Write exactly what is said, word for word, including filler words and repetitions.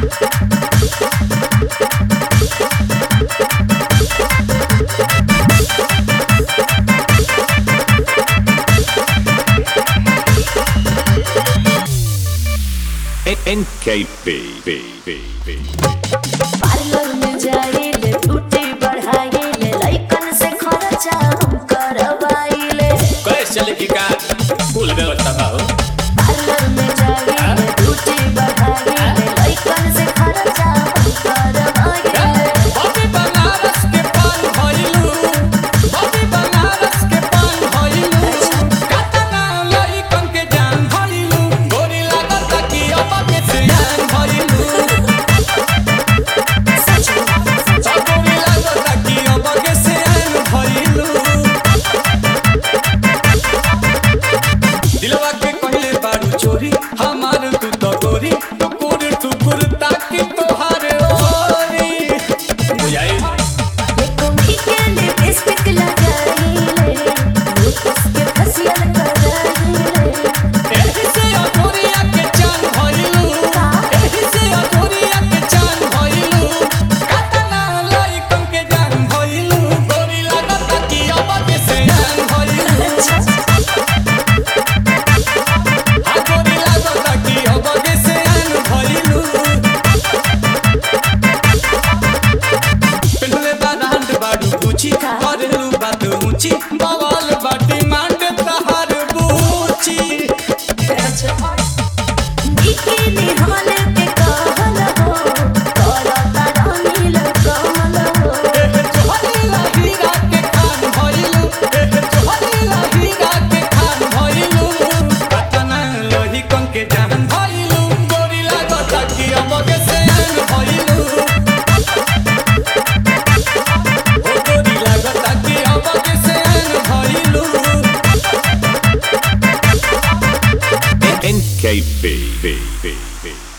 N K B parlour में जाइले beauty बढ़ाइले लइकन से खर्चा हम करवाइले कैसे चले की का फुल व्यवस्था बा हो पार्लर में जाइले ब्यूटी बढ़ाइले लइकन से खर्चा हम करवाइले बॉबी बनारस के पान भइलू बॉबी बनारस के पान भइलू कातना लइकन के जान भइलू गोरी लागत कि अब के सियान भइलू गोरी लागत कि अब के सियान भइलू दिलवा के कहले बारू चोरी हमार तू तो गोरी टुकुर टुकुर ताकि तोहार ओरी बुझाई देखो के लिपस्टिक लगाइले लोटस के फसियल कराइले एही से अधूरिया के चांद भइलू एही से अधूरिया के चांद भइलू कातना लइकन के जान भइलू गोरी लागत कि अब के सियान भइलू गोरी लागत कि अब के सियान भइलू पेनले बांध बाडू पूछी करेलू बात ऊंची बवाल बाटी मांड तहार बूची बिकिनी हले पे कहल हो करता रंगील कमल हो जोहरीला हीरा के खान भइलू जोहरीला हीरा के खान भइलू कातना लोही कन के जान भइलू गोरी लागत कि अब के सियान भइलू ओ गोरी लागत कि अब के सियान भइलू N K B